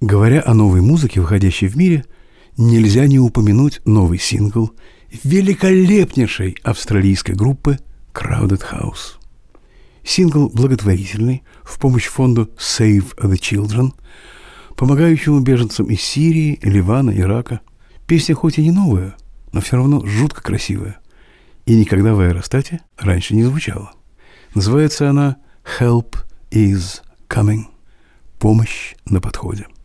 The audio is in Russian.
Говоря о новой музыке, выходящей в мире, нельзя не упомянуть новый сингл великолепнейшей австралийской группы Crowded House. Сингл благотворительный, в помощь фонду Save the Children, помогающему беженцам из Сирии, Ливана, Ирака. Песня хоть и не новая, но все равно жутко красивая. И никогда в аэростате раньше не звучала. Называется она «Help is coming» – «Помощь на подходе».